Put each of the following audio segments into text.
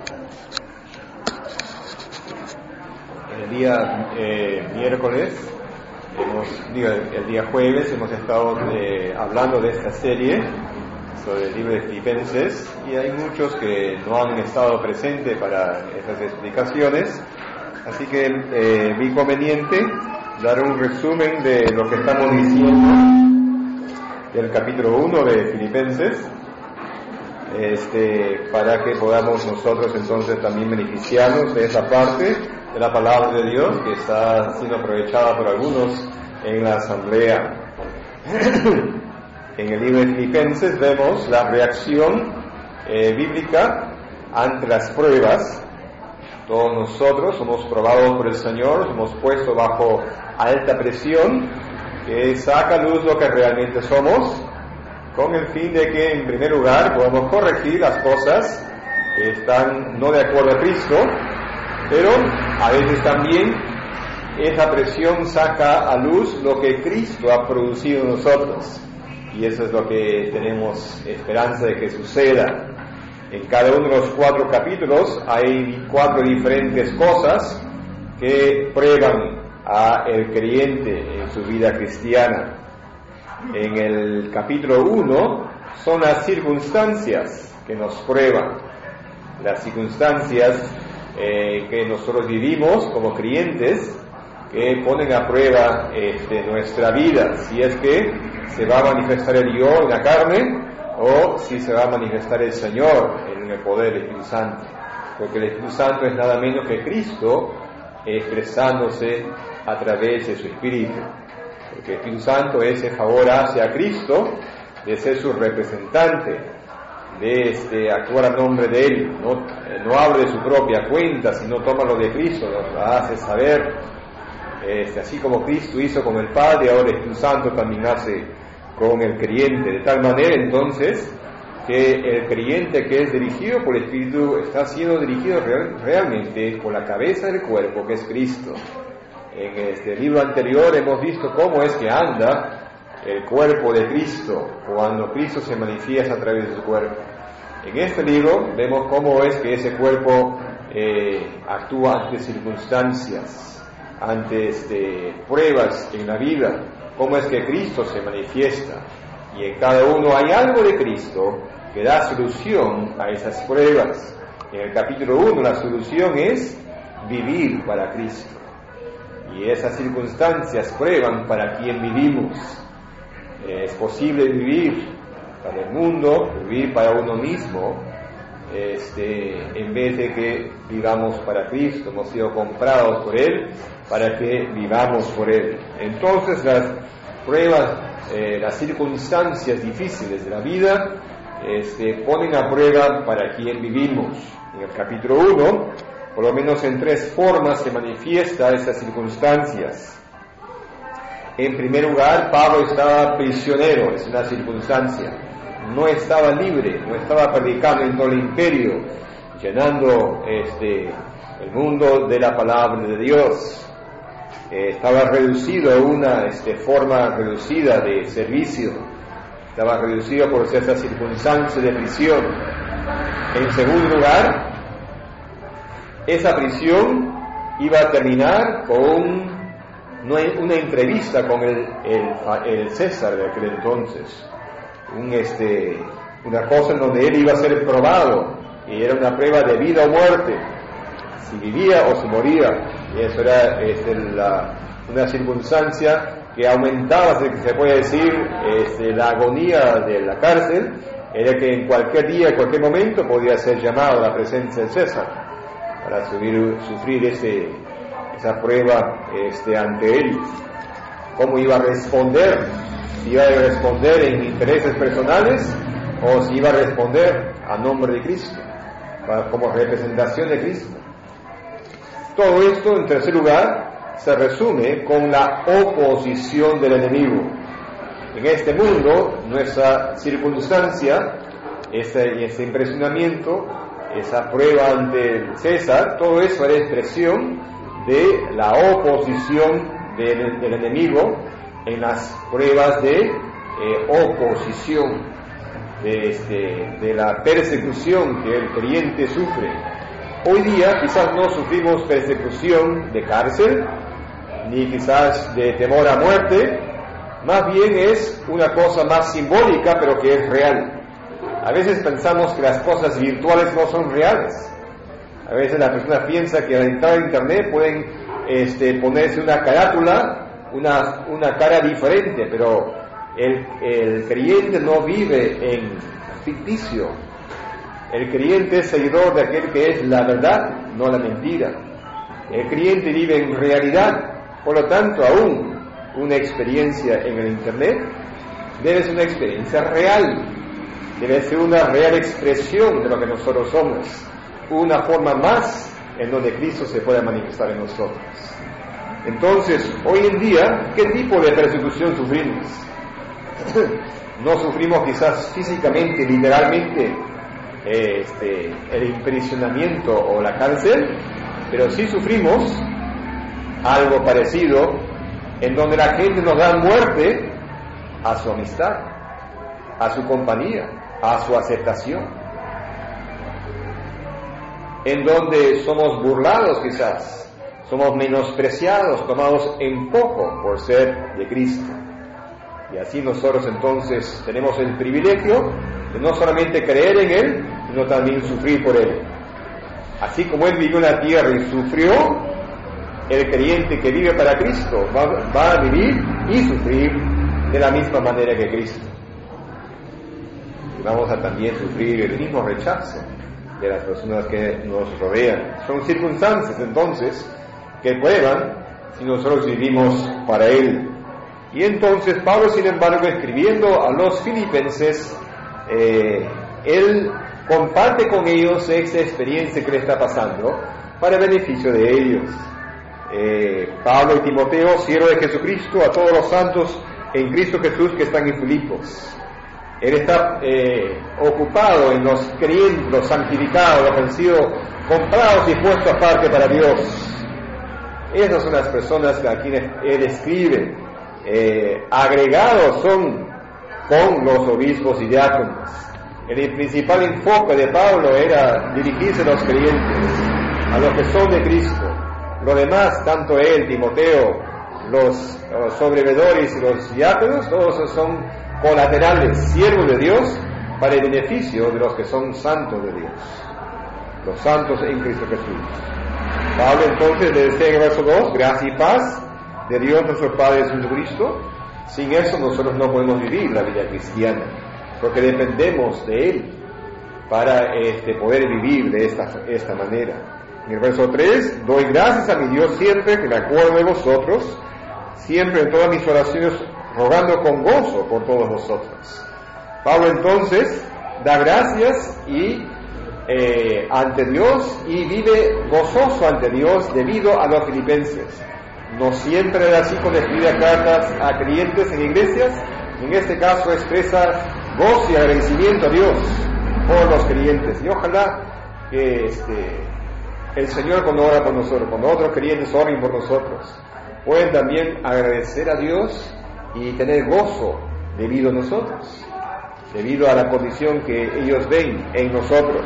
El día miércoles, el día jueves, hemos estado hablando de esta serie sobre el libro de Filipenses, y hay muchos que no han estado presentes para estas explicaciones, así que vi conveniente dar un resumen de lo que estamos diciendo del capítulo 1 de Filipenses, para que podamos nosotros entonces también beneficiarnos de esa parte de la palabra de Dios que está siendo aprovechada por algunos en la asamblea. En el libro de Filipenses vemos la reacción bíblica ante las pruebas. Todos nosotros somos probados por el Señor, somos puestos bajo alta presión que saca a luz lo que realmente somos, con el fin de que en primer lugar podamos corregir las cosas que están no de acuerdo a Cristo, pero a veces también esa presión saca a luz lo que Cristo ha producido en nosotros, y eso es lo que tenemos esperanza de que suceda. En cada uno de los 4 capítulos hay 4 diferentes cosas que prueban a el creyente en su vida cristiana. En el capítulo 1 son las circunstancias que nos prueban, las circunstancias que nosotros vivimos como creyentes, que ponen a prueba nuestra vida, si es que se va a manifestar el yo en la carne o si se va a manifestar el Señor en el poder del Espíritu Santo, porque el Espíritu Santo es nada menos que Cristo expresándose a través de su Espíritu, porque el Espíritu Santo ese favor hace a Cristo de ser su representante, de actuar a nombre de Él, no habla de su propia cuenta, sino toma lo de Cristo, nos la hace saber, así como Cristo hizo con el Padre, ahora el Espíritu Santo también hace con el creyente, de tal manera entonces que el creyente que es dirigido por el Espíritu está siendo dirigido realmente por la cabeza del cuerpo, que es Cristo. En este libro anterior hemos visto cómo es que anda el cuerpo de Cristo cuando Cristo se manifiesta a través de su cuerpo. En este libro vemos cómo es que ese cuerpo actúa ante circunstancias, ante pruebas en la vida, cómo es que Cristo se manifiesta, y en cada uno hay algo de Cristo que da solución a esas pruebas. En el capítulo 1 la solución es vivir para Cristo, y esas circunstancias prueban para quién vivimos. Es posible vivir para el mundo, vivir para uno mismo, en vez de que vivamos para Cristo. Hemos sido comprados por Él para que vivamos por Él. Entonces las pruebas, las circunstancias difíciles de la vida ponen a prueba para quién vivimos. En el capítulo 1, por lo menos en 3 formas se manifiesta esas circunstancias. En primer lugar, Pablo estaba prisionero, es una circunstancia. No estaba libre, no estaba predicando en todo el imperio, llenando el mundo de la palabra de Dios. Estaba reducido a una forma reducida de servicio, estaba reducido por ciertas circunstancias de prisión. En segundo lugar, esa prisión iba a terminar con una entrevista con el César de aquel entonces, una cosa en donde él iba a ser probado, y era una prueba de vida o muerte, si vivía o si moría, y eso era una circunstancia que aumentaba, se puede decir, la agonía de la cárcel, era que en cualquier día, en cualquier momento podía ser llamado a la presencia del César para sufrir esa prueba ante él. ¿Cómo iba a responder? Si iba a responder en intereses personales o si iba a responder a nombre de Cristo, como representación de Cristo. Todo esto, en tercer lugar, se resume con la oposición del enemigo. En este mundo, nuestra circunstancia, ese impresionamiento, esa prueba ante el César, todo eso era expresión de la oposición del enemigo en las pruebas de oposición, de la persecución que el creyente sufre Hoy día quizás no sufrimos persecución de cárcel, ni quizás de temor a muerte, más bien es una cosa más simbólica, pero que es real. A veces pensamos que las cosas virtuales no son reales. A veces la persona piensa que al entrar a internet pueden ponerse una carátula, una cara diferente, pero el creyente no vive en ficticio. El creyente es seguidor de aquel que es la verdad, no la mentira. El creyente vive en realidad. Por lo tanto, aún una experiencia en el internet debe ser una experiencia real, debe ser una real expresión de lo que nosotros somos, una forma más en donde Cristo se puede manifestar en nosotros. Entonces, hoy en día, ¿qué tipo de persecución sufrimos? No sufrimos quizás físicamente, literalmente, el imprisionamiento o la cárcel, pero sí sufrimos algo parecido, en donde la gente nos da muerte a su amistad, a su compañía, a su aceptación, en donde somos burlados quizás, somos menospreciados, tomados en poco por ser de Cristo. Y así nosotros entonces tenemos el privilegio de no solamente creer en Él, sino también sufrir por Él. Así como Él vivió en la tierra y sufrió, el creyente que vive para Cristo va a vivir y sufrir de la misma manera que Cristo. Y vamos a también sufrir el mismo rechazo de las personas que nos rodean. Son circunstancias entonces que prueban si nosotros vivimos para Él. Y entonces Pablo, sin embargo, escribiendo a los filipenses, él comparte con ellos esta experiencia que le está pasando para el beneficio de ellos. Pablo y Timoteo, siervos de Jesucristo, a todos los santos en Cristo Jesús que están en Filipos. Él está ocupado en los creyentes, los santificados, los que han sido comprados y puestos aparte para Dios. Esas son las personas a quienes él escribe. Agregados son con los obispos y diáconos. El principal enfoque de Pablo era dirigirse a los creyentes, a los que son de Cristo. Lo demás, tanto él, Timoteo, los sobrevedores y los diáconos, todos son colaterales, siervos de Dios, para el beneficio de los que son santos de Dios, los santos en Cristo Jesús. Pablo entonces le decía en el verso 2, gracia y paz de Dios nuestro Padre Jesucristo. Sin eso nosotros no podemos vivir la vida cristiana, porque dependemos de Él para poder vivir de esta manera. En el verso 3, doy gracias a mi Dios siempre que me acuerdo de vosotros, siempre en todas mis oraciones rogando con gozo por todos vosotros. Pablo entonces da gracias ante Dios y vive gozoso ante Dios debido a los filipenses. No siempre era así cuando escribía cartas a creyentes en iglesias. En este caso expresa gozo y agradecimiento a Dios por los creyentes. Y ojalá que el Señor, cuando ora por nosotros, cuando otros creyentes oren por nosotros, pueden también agradecer a Dios y tener gozo debido a nosotros, debido a la condición que ellos ven en nosotros.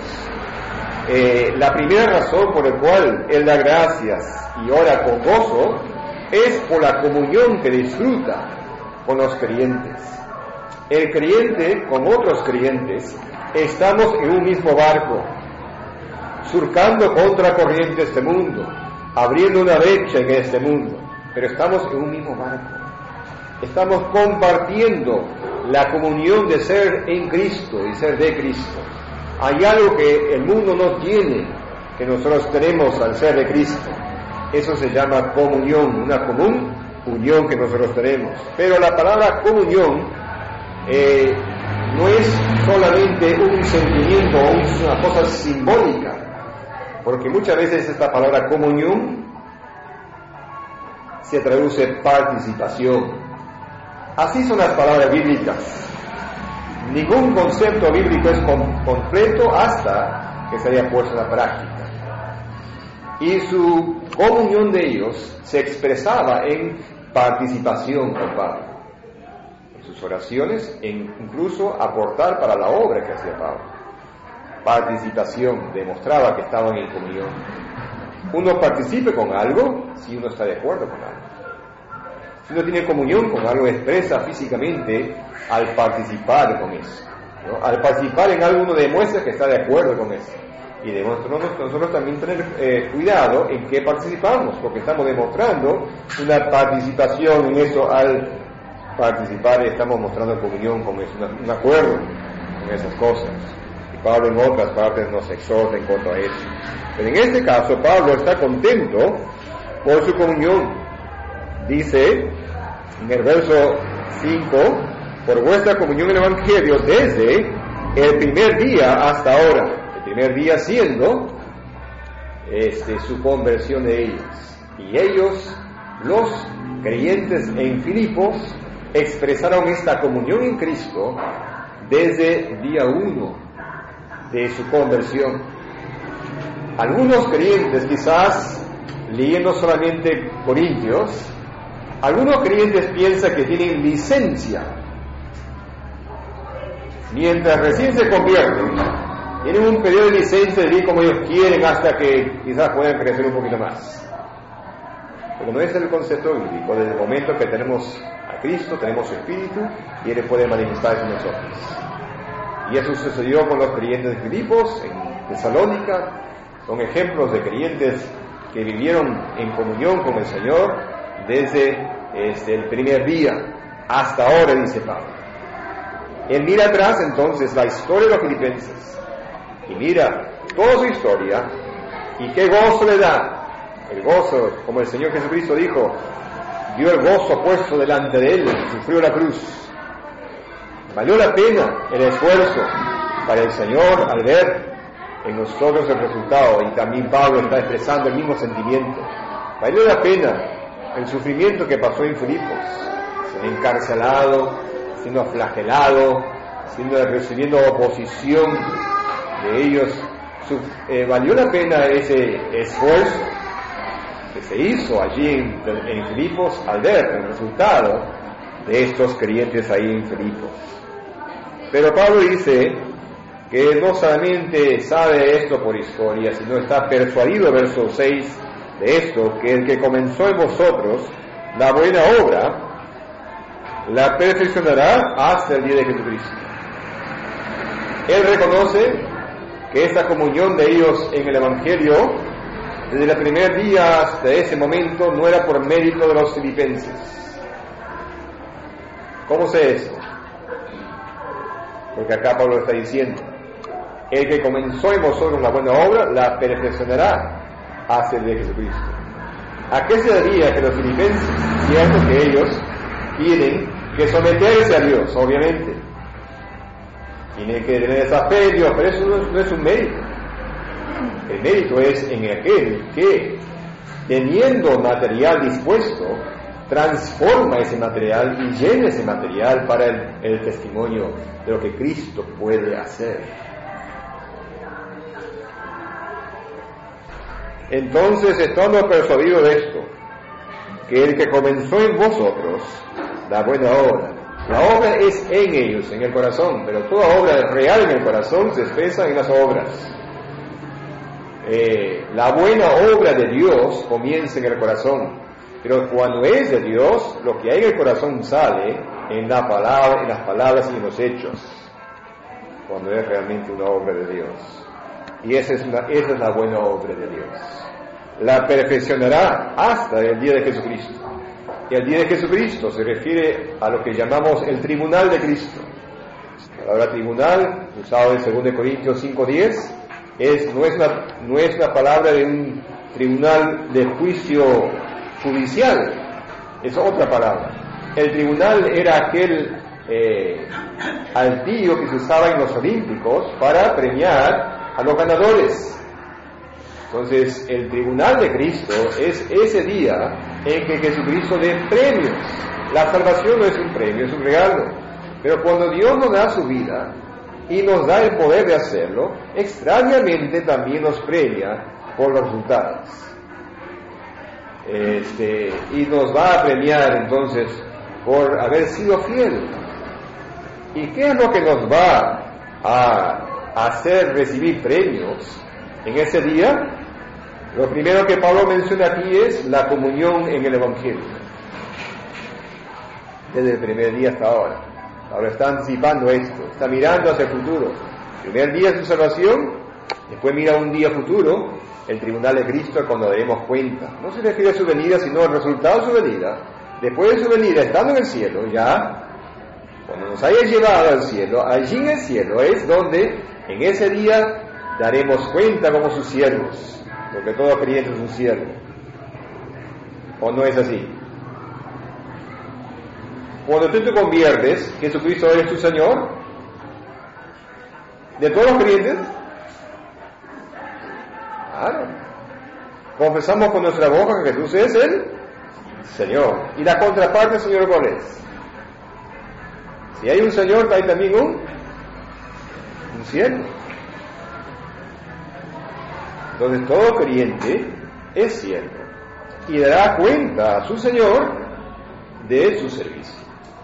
La primera razón por la cual Él da gracias y ora con gozo es por la comunión que disfruta con los creyentes. El creyente con otros creyentes estamos en un mismo barco, surcando contra corriente este mundo, abriendo una brecha en este mundo, pero estamos en un mismo barco. Estamos compartiendo la comunión de ser en Cristo y ser de Cristo. Hay algo que el mundo no tiene, que nosotros tenemos al ser de Cristo. Eso se llama comunión, una común unión que nosotros tenemos. Pero la palabra comunión no es solamente un sentimiento o una cosa simbólica, porque muchas veces esta palabra comunión se traduce participación. Así son las palabras bíblicas. Ningún concepto bíblico es completo hasta que se haya puesto en la práctica. Y su comunión de ellos se expresaba en participación con Pablo, en sus oraciones, en incluso aportar para la obra que hacía Pablo. participación, demostraba que estaban en comunión. Uno participe con algo si uno está de acuerdo con algo. Si uno tiene comunión con algo, expresa físicamente al participar con eso, ¿no? Al participar en algo uno demuestra que está de acuerdo con eso. Y nosotros también tener cuidado en qué participamos, porque estamos demostrando una participación en eso. Al participar estamos mostrando comunión con eso, un acuerdo con esas cosas. Y Pablo en otras partes nos exhorta en cuanto a eso. Pero en este caso Pablo está contento por su comunión. Dice en el verso 5, por vuestra comunión en el Evangelio desde el primer día hasta ahora. El primer día siendo su conversión de ellos. Y ellos, los creyentes en Filipos, expresaron esta comunión en Cristo desde día 1 de su conversión. Algunos creyentes, quizás leyendo solamente Corintios, algunos creyentes piensan que tienen licencia. Mientras recién se convierten, tienen un periodo de licencia de vivir como ellos quieren hasta que quizás puedan crecer un poquito más. Pero no es el concepto bíblico. Desde el momento que tenemos a Cristo, tenemos su Espíritu, y Él puede manifestarse en nosotros. Y eso sucedió con los creyentes de Filipos, en Tesalónica. Son ejemplos de creyentes que vivieron en comunión con el Señor desde el primer día hasta ahora, dice Pablo. Él mira atrás entonces la historia de los filipenses y mira toda su historia y qué gozo le da. El gozo, como el Señor Jesucristo dijo, dio el gozo puesto delante de Él, sufrió la cruz. Valió la pena el esfuerzo para el Señor al ver en nosotros el resultado, y también Pablo está expresando el mismo sentimiento. Valió la pena el sufrimiento que pasó en Filipos, encarcelado, siendo flagelado, recibiendo oposición de ellos. Valió la pena ese esfuerzo que se hizo allí en Filipos al ver el resultado de estos creyentes ahí en Filipos. Pero Pablo dice que no solamente sabe esto por historia, sino está persuadido, verso 6, de esto, que el que comenzó en vosotros la buena obra, la perfeccionará hasta el día de Jesucristo. Él reconoce que esta comunión de ellos en el Evangelio, desde el primer día hasta ese momento, no era por mérito de los filipenses. ¿Cómo sé esto? Porque acá Pablo está diciendo, el que comenzó en vosotros la buena obra, la perfeccionará hasta el día de Jesucristo. ¿A qué se debía que los filipenses, cierto que ellos tienen que someterse a Dios, obviamente? Tienen que tener esa fe de Dios, pero eso no es un mérito. El mérito es en aquel que, teniendo material dispuesto, transforma ese material y llena ese material para el testimonio de lo que Cristo puede hacer. Entonces, estando persuadido de esto, que el que comenzó en vosotros la buena obra, la obra es en ellos, en el corazón, pero toda obra real en el corazón se expresa en las obras. La buena obra de Dios comienza en el corazón, pero cuando es de Dios, lo que hay en el corazón sale en las palabras y en los hechos, cuando es realmente una obra de Dios. Y esa es la buena obra de Dios. La perfeccionará hasta el día de Jesucristo. Y el día de Jesucristo se refiere a lo que llamamos el tribunal de Cristo. La palabra tribunal, usado en 2 Corintios 5:10, no es la palabra de un tribunal de juicio judicial, es otra palabra. El tribunal era aquel altillo que se usaba en los olímpicos para premiar a los ganadores. Entonces, el tribunal de Cristo es ese día en que Jesucristo dé premios. La salvación no es un premio, es un regalo. Pero cuando Dios nos da su vida y nos da el poder de hacerlo, extrañamente también nos premia por los resultados. Y nos va a premiar entonces por haber sido fiel. ¿Y qué es lo que nos va a recibir premios en ese día, lo primero que Pablo menciona aquí es la comunión en el Evangelio. Desde el primer día hasta ahora. Pablo está anticipando esto, está mirando hacia el futuro. El primer día es su salvación, después mira un día futuro, el tribunal de Cristo, cuando daremos cuenta. No se refiere a su venida, sino al resultado de su venida. Después de su venida, estando en el cielo, ya, cuando nos haya llevado al cielo, allí en el cielo es donde, en ese día, daremos cuenta como sus siervos, porque todo creyente es un siervo. ¿O no es así? Cuando tú te conviertes, Jesucristo es tu Señor, de todos los creyentes, claro, confesamos con nuestra boca que Jesús es el Señor. ¿Y la contraparte, Señor, cuál es? Si hay un Señor, hay también un siervo. Entonces todo creyente es siervo y dará cuenta a su Señor de su servicio.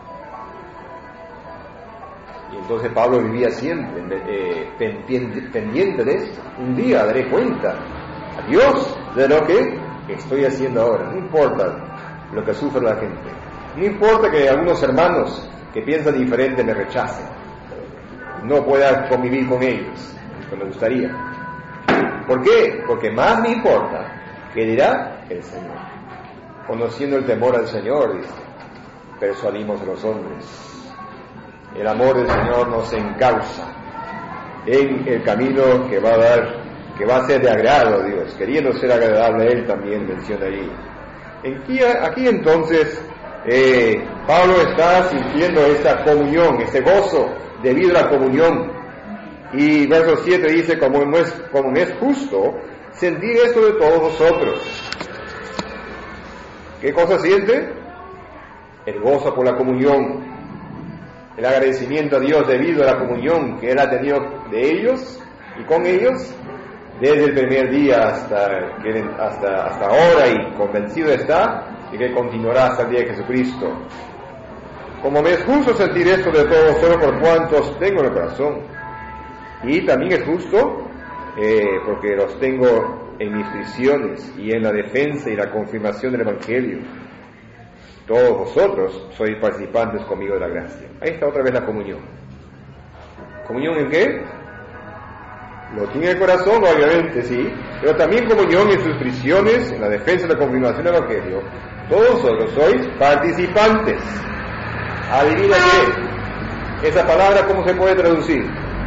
Y entonces Pablo vivía siempre pendiente de esto. Un día daré cuenta a Dios de lo que estoy haciendo ahora. No importa lo que sufre la gente. No importa que algunos hermanos que piensan diferente me rechacen. No pueda convivir con ellos, como me gustaría. ¿Por qué? Porque más me importa que dirá el Señor. Conociendo el temor al Señor, dice, persuadimos a los hombres. El amor del Señor nos encausa en el camino que va a ser de agrado a Dios, queriendo ser agradable a Él también, menciona ahí. Aquí entonces Pablo está sintiendo esta comunión, este gozo debido a la comunión. Y verso 7 dice, como me es justo sentir esto de todos vosotros. ¿Qué cosa siente? El gozo por la comunión, el agradecimiento a Dios debido a la comunión que Él ha tenido de ellos y con ellos desde el primer día hasta ahora, y convencido está de que continuará hasta el día de Jesucristo. Como me es justo sentir esto de todos vosotros por cuantos tengo en el corazón, y también es justo porque los tengo en mis prisiones y en la defensa y la confirmación del Evangelio. Todos vosotros sois participantes conmigo de la gracia. Ahí está otra vez la comunión. ¿Comunión en qué? Lo tiene en el corazón, obviamente, sí, pero también comunión en sus prisiones, en la defensa y la confirmación del Evangelio. Todos vosotros sois participantes. ¿Adivina qué? Esa palabra, ¿cómo se puede traducir?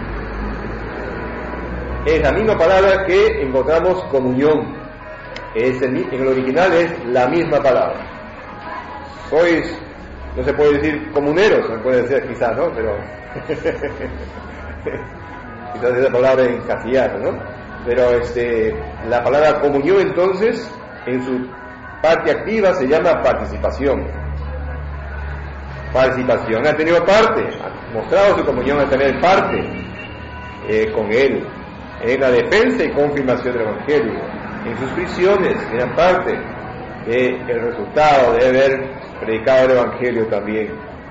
Es la misma palabra que encontramos comunión. En el original es la misma palabra. Sois, no se puede decir comuneros, se puede decir quizás, ¿no? Pero quizás esa palabra en castellano, ¿no? Pero la palabra comunión entonces, en su parte activa se llama participación. Participación, ha tenido parte, ha mostrado su comunión a tener parte con Él, en la defensa y confirmación del Evangelio, en sus prisiones, eran parte del resultado de haber predicado el Evangelio también.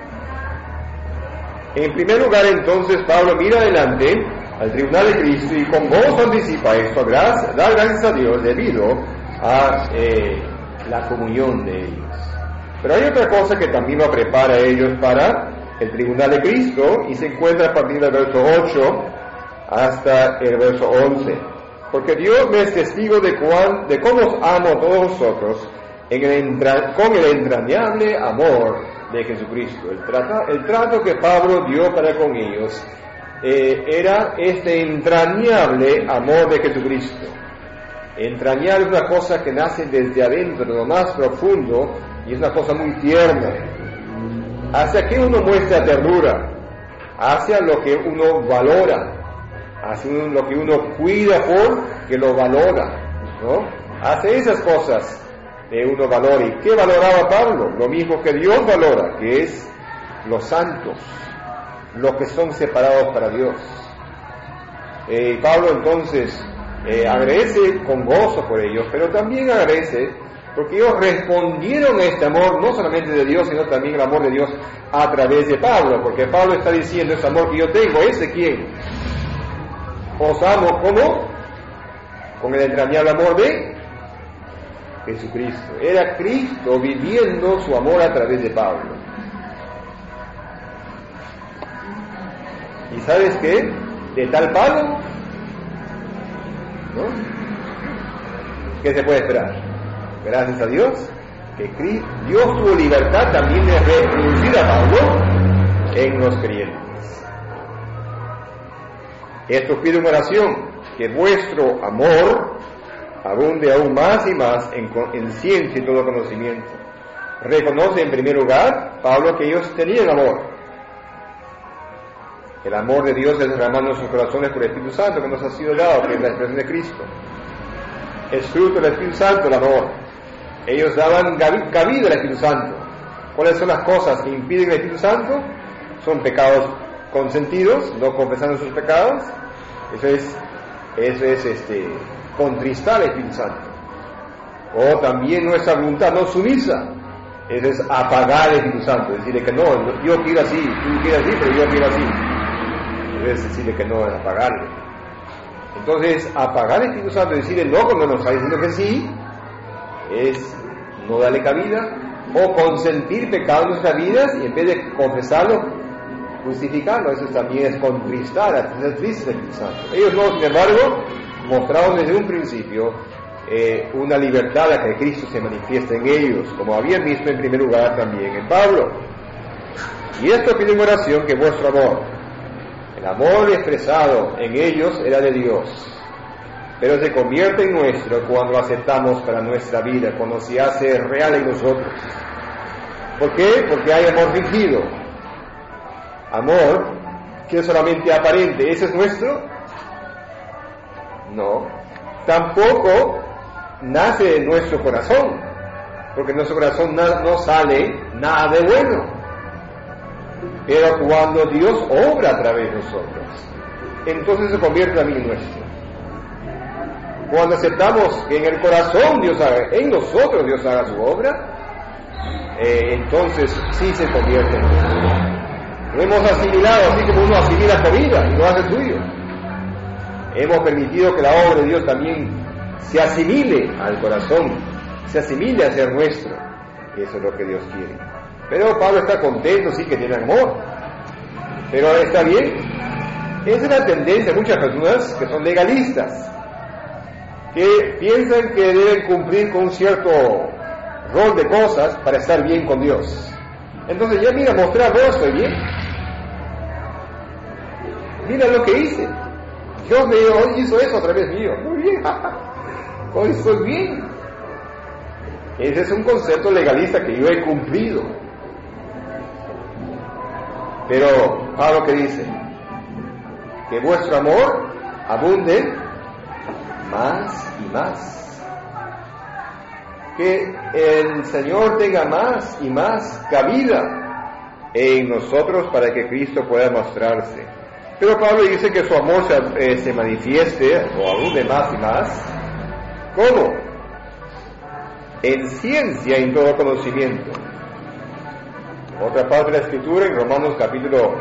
En primer lugar, entonces, Pablo mira adelante al tribunal de Cristo y con gozo anticipa esto, dar gracias a Dios debido a la comunión de ellos. Pero hay otra cosa que también lo prepara a ellos para el tribunal de Cristo, y se encuentra a partir del verso 8 hasta el verso 11. Porque Dios me es testigo de cómo os amo a todos vosotros con el entrañable amor de Jesucristo. El trato que Pablo dio para con ellos era este entrañable amor de Jesucristo. Entrañable es una cosa que nace desde adentro, de lo más profundo, y es una cosa muy tierna. Hacia que uno muestra ternura, hacia lo que uno valora, hacia lo que uno cuida porque lo valora, ¿no? Hace esas cosas que uno valora. ¿Y qué valoraba Pablo? Lo mismo que Dios valora, que es los santos, los que son separados para Dios. Pablo entonces agradece con gozo por ellos, pero también agradece porque ellos respondieron a este amor, no solamente de Dios, sino también el amor de Dios a través de Pablo, porque Pablo está diciendo, ese amor que yo tengo, ¿es de quién? Os amo, ¿cómo? Con el entrañable amor de Jesucristo. Era Cristo viviendo su amor a través de Pablo. ¿Y sabes qué? De tal Pablo, ¿no? ¿Qué se puede esperar? Gracias a Dios, que Dios tuvo libertad también de reproducir a Pablo en los creyentes. Esto pido en oración, que vuestro amor abunde aún más y más en ciencia y todo conocimiento. Reconoce en primer lugar, Pablo, que ellos tenían amor. El amor de Dios es derramado en nuestros corazones por el Espíritu Santo que nos ha sido dado, que es la expresión de Cristo. Es fruto del Espíritu Santo el amor. Ellos daban cabida al Espíritu Santo. ¿Cuáles son las cosas que impiden el Espíritu Santo? Son pecados consentidos, no confesando sus pecados. Eso es contristar al Espíritu Santo. O también nuestra voluntad no sumisa. Eso es apagar al Espíritu Santo, decirle que no, yo quiero así, tú quieres así, pero yo quiero así. Es decirle que no, es apagarle. Entonces, apagar al Espíritu Santo y decirle no cuando nos está diciendo que sí, es no darle cabida, o consentir pecado en nuestras vidas y en vez de confesarlo, justificarlo. Eso también es contristar, hacer triste al Espíritu Santo. Ellos no, sin embargo, mostraron desde un principio una libertad a que Cristo se manifieste en ellos, como habían visto en primer lugar también en Pablo. Y esto pido en oración, que vuestro amor, el amor expresado en ellos era de Dios, pero se convierte en nuestro cuando lo aceptamos para nuestra vida, cuando se hace real en nosotros. ¿Por qué? Porque hay amor fingido, amor que es solamente aparente. ¿Ese es nuestro? No. Tampoco nace de nuestro corazón, porque en nuestro corazón no sale nada de bueno. Pero cuando Dios obra a través de nosotros, entonces se convierte también en nuestro. Cuando aceptamos que en el corazón Dios haga, en nosotros Dios haga su obra, entonces sí se convierte en nuestro. Lo hemos asimilado así como uno asimila comida y lo hace suyo. Hemos permitido que la obra de Dios también se asimile al corazón, se asimile a ser nuestro. Y eso es lo que Dios quiere. Pero Pablo está contento, sí que tiene amor. Pero está bien. Esa es la tendencia de muchas personas que son legalistas, que piensan que deben cumplir con un cierto rol de cosas para estar bien con Dios. Entonces ya mira, mostrar, yo estoy bien. Mira lo que hice. Dios me hoy hizo eso a través mío. Muy bien. Hoy estoy bien. Ese es un concepto legalista que yo he cumplido. Pero Pablo que dice, que vuestro amor abunde más y más. Que el Señor tenga más y más cabida en nosotros para que Cristo pueda mostrarse. Pero Pablo dice que su amor se manifieste o abunde más y más. ¿Cómo? En ciencia y en todo conocimiento. Otra parte de la Escritura, en Romanos capítulo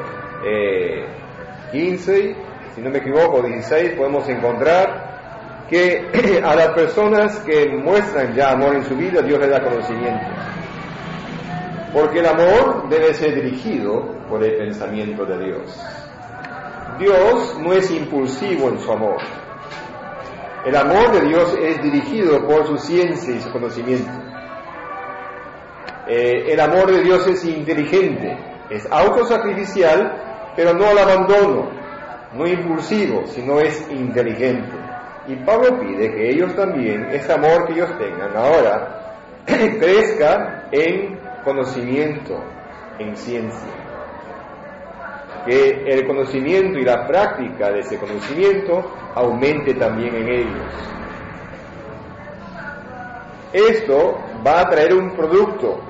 15, si no me equivoco, 16, podemos encontrar que a las personas que muestran ya amor en su vida, Dios les da conocimiento. Porque el amor debe ser dirigido por el pensamiento de Dios. Dios no es impulsivo en su amor. El amor de Dios es dirigido por su ciencia y su conocimiento. El amor de Dios es inteligente, es autosacrificial, pero no al abandono, no impulsivo, sino es inteligente. Y Pablo pide que ellos también, ese amor que ellos tengan ahora, crezca en conocimiento, en ciencia. Que el conocimiento y la práctica de ese conocimiento aumente también en ellos. Esto va a traer un producto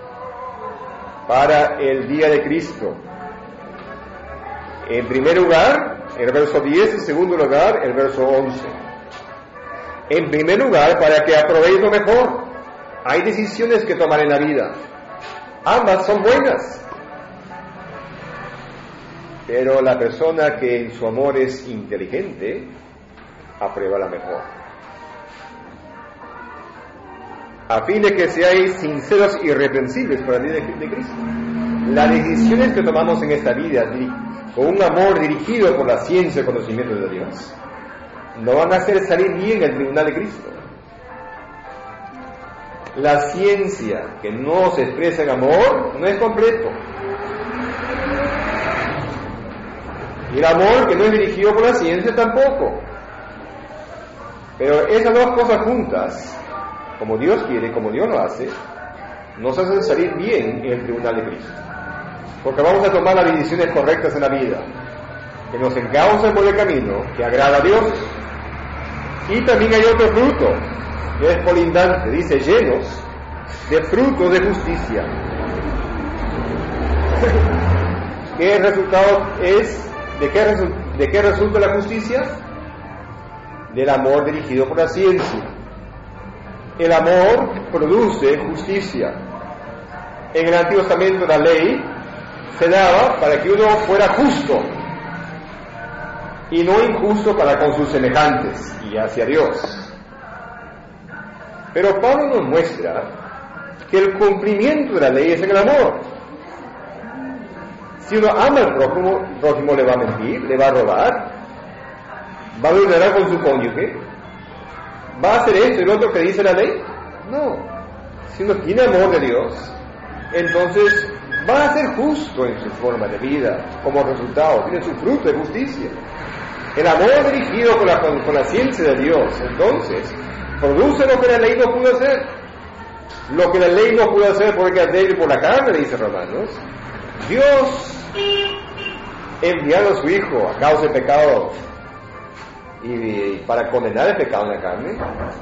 para el día de Cristo. En primer lugar, el verso 10, en segundo lugar, el verso 11. En primer lugar, para que aprobéis lo mejor. Hay decisiones que tomar en la vida. Ambas son buenas. Pero la persona que en su amor es inteligente, aprueba la mejor. A fin de que seáis sinceros y irreprensibles para el día de Cristo. Las decisiones que tomamos en esta vida, con un amor dirigido por la ciencia y el conocimiento de Dios, no van a hacer salir bien el tribunal de Cristo. La ciencia que no se expresa en amor no es completo. Y el amor que no es dirigido por la ciencia tampoco. Pero esas dos cosas juntas, como Dios quiere, como Dios lo hace, nos hacen salir bien en el tribunal de Cristo. Porque vamos a tomar las decisiones correctas en la vida, que nos encaucen por el camino, que agrada a Dios. Y también hay otro fruto, que es colindante, dice, llenos de frutos de justicia. ¿Qué resultado es? ¿De qué resulta la justicia? Del amor dirigido por la ciencia. El amor produce justicia. En el Antiguo Testamento la ley se daba para que uno fuera justo y no injusto para con sus semejantes y hacia Dios. Pero Pablo nos muestra que el cumplimiento de la ley es en el amor. Si uno ama al prójimo le va a mentir, le va a robar, va a adulterar con su cónyuge, va a hacer esto y lo otro que dice la ley. No. Si uno tiene amor de Dios, entonces va a ser justo en su forma de vida, como resultado, tiene su fruto de justicia. El amor dirigido con la ciencia de Dios, entonces, produce lo que la ley no pudo hacer. Lo que la ley no pudo hacer porque es débil por la carne, dice Romanos. Dios, enviando a su Hijo a causa del pecado y para condenar el pecado en la carne,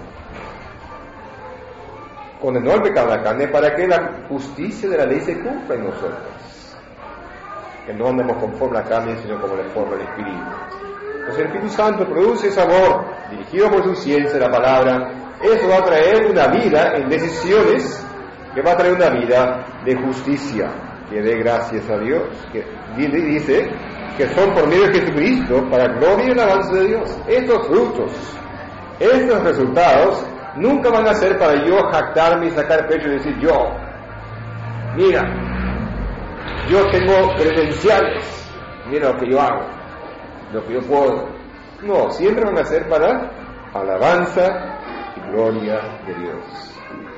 condenó el pecado en la carne para que la justicia de la ley se cumpla en nosotros, que no andemos conforme a la carne sino como la forma del Espíritu. Entonces el Espíritu Santo produce ese amor dirigido por su ciencia, la palabra. Eso va a traer una vida en decisiones, que va a traer una vida de justicia, que dé gracias a Dios, que dice que son por medio de Jesucristo para gloria y alabanza de Dios. Estos frutos, estos resultados nunca van a ser para yo jactarme y sacar pecho y decir mira, yo tengo credenciales, mira lo que yo hago, lo que yo puedo. No, siempre van a ser para alabanza y gloria de Dios.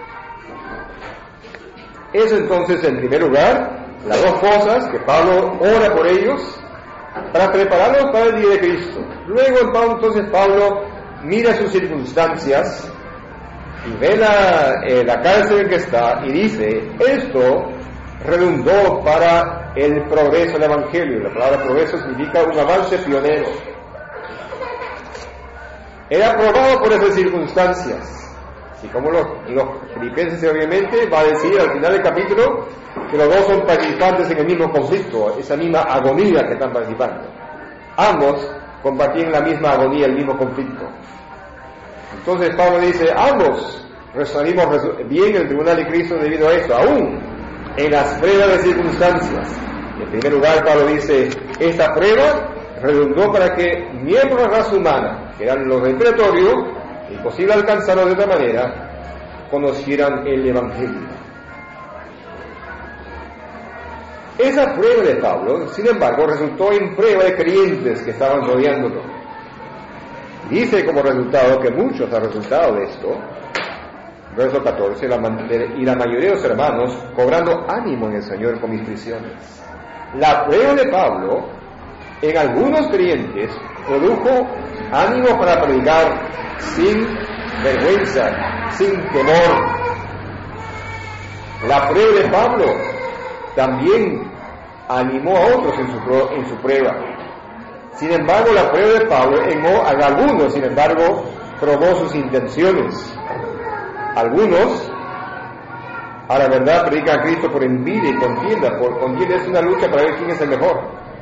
Eso entonces, en primer lugar, las dos cosas que Pablo ora por ellos para prepararlos para el día de Cristo. Luego entonces Pablo mira sus circunstancias y ve la cárcel en que está y dice, esto redundó para el progreso del Evangelio. La palabra progreso significa un avance pionero. Era aprobado por esas circunstancias. Y como los filipenses obviamente va a decir al final del capítulo que los dos son participantes en el mismo conflicto, esa misma agonía que están participando. Ambos compartían la misma agonía, el mismo conflicto. Entonces Pablo dice, ambos salimos bien en el tribunal de Cristo debido a esto, aún en las pruebas de circunstancias. En primer lugar, Pablo dice, esta prueba redundó para que miembros de la raza humana, que eran los del pretorio, imposible alcanzarlo de otra manera, conocieran el Evangelio. Esa prueba de Pablo, sin embargo, resultó en prueba de creyentes que estaban rodeándolo. Dice como resultado que muchos han resultado de esto, verso 14, y la mayoría de los hermanos cobrando ánimo en el Señor con mis prisiones. La prueba de Pablo en algunos creyentes produjo ánimo para predicar sin vergüenza, sin temor. La prueba de Pablo también animó a otros en su prueba. Sin embargo, la prueba de Pablo en algunos, sin embargo, probó sus intenciones. Algunos, a la verdad, predican a Cristo por envidia y contienda. Contienda es una lucha para ver quién es el mejor.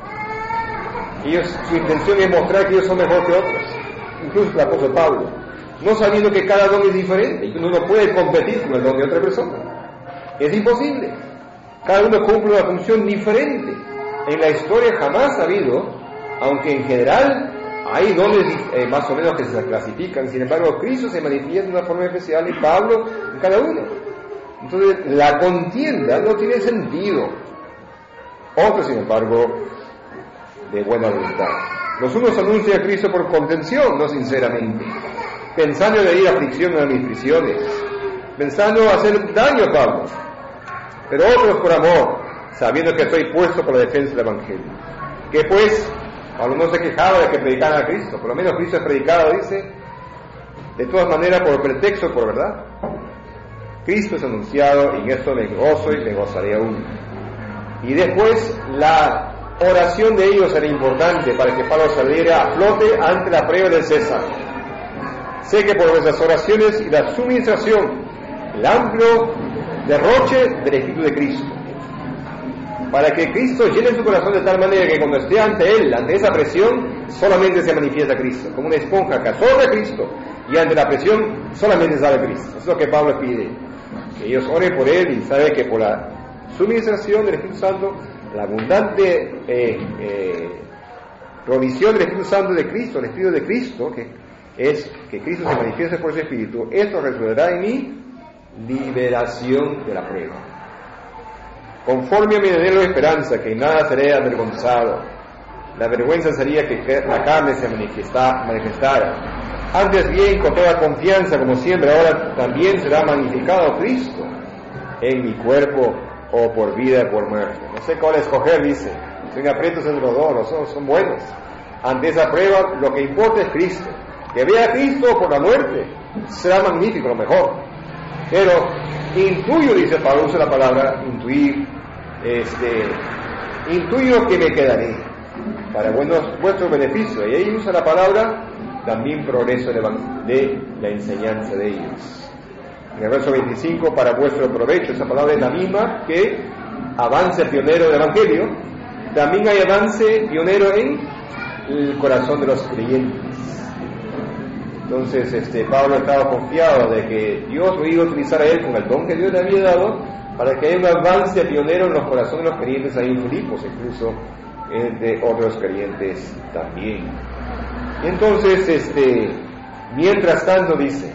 Su intención es mostrar que ellos son mejor que otros. Incluso el apóstol Pablo, no sabiendo que cada don es diferente y que uno no puede competir con el don de otra persona. Es imposible. Cada uno cumple una función diferente. en la historia jamás ha habido, aunque en general hay dones más o menos que se clasifican, sin embargo Cristo se manifiesta de una forma especial y Pablo en cada uno. Entonces la contienda no tiene sentido. Otros, sin embargo, de buena voluntad. Los unos anuncian a Cristo por contención, no sinceramente, pensando en añadir aflicción a mis prisiones, pensando hacer daño a Pablo, pero otros por amor, sabiendo que estoy puesto por la defensa del Evangelio. Que pues, Pablo no se quejaba de que predicaran a Cristo, por lo menos Cristo es predicado, dice, de todas maneras por pretexto, por verdad. Cristo es anunciado, y en esto me gozo y me gozaré aún. Y después la oración de ellos era importante para que Pablo saliera a flote ante la prueba de César. Sé que por vuestras oraciones y la suministración, el amplio derroche del Espíritu de Cristo, para que Cristo llene su corazón de tal manera que cuando esté ante Él, ante esa presión, solamente se manifiesta Cristo, como una esponja que absorbe a Cristo, y ante la presión solamente sale Cristo. Eso es lo que Pablo pide, que ellos oren por Él y saben que por la suministración del Espíritu Santo, la abundante provisión del Espíritu Santo de Cristo, el Espíritu de Cristo, que es que Cristo se manifieste por su Espíritu, esto resolverá en mí liberación de la prueba. Conforme a mi anhelo de esperanza, que en nada seré avergonzado. La vergüenza sería que la carne se manifestara. Antes bien, con toda confianza, como siempre, ahora también será magnificado Cristo en mi cuerpo, o por vida o por muerte. No sé cuál escoger, dice. Estoy en aprietos entre los dos, los dos son buenos. Ante esa prueba, lo que importa es Cristo. Que vea a Cristo por la muerte, será magnífico, lo mejor. Pero intuyo, dice Pablo, usa la palabra intuir, intuyo que me quedaré para vuestro beneficio. Y ahí usa la palabra también progreso de la enseñanza de ellos. En el verso 25, para vuestro provecho, esa palabra es la misma que avance pionero del Evangelio. También hay avance pionero en el corazón de los creyentes. Entonces Pablo estaba confiado de que Dios lo iba a utilizar a él con el don que Dios le había dado para que haya un avance pionero en los corazones de los creyentes ahí en Filipos, incluso entre otros creyentes también. Y entonces, mientras tanto dice,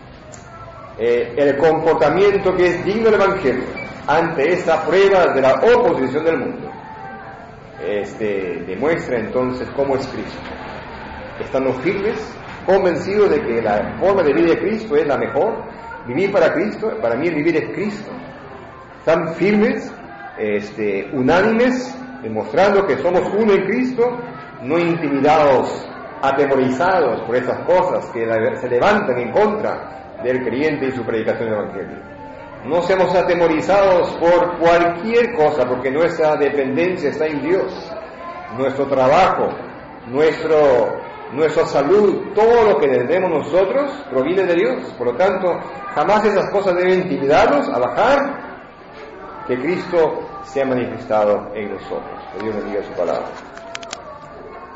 el comportamiento que es digno del Evangelio ante esta prueba de la oposición del mundo, demuestra entonces cómo es Cristo. Estando firmes, convencidos de que la forma de vida de Cristo es la mejor, vivir para Cristo, para mí el vivir es Cristo. Están firmes, unánimes, demostrando que somos uno en Cristo, no intimidados, atemorizados por esas cosas que se levantan en contra del creyente y su predicación del Evangelio. No seamos atemorizados por cualquier cosa, porque nuestra dependencia está en Dios. Nuestro trabajo, nuestra salud, todo lo que tenemos nosotros proviene de Dios. Por lo tanto, jamás esas cosas deben intimidarnos a bajar, que Cristo sea manifestado en nosotros. Que Dios bendiga su palabra.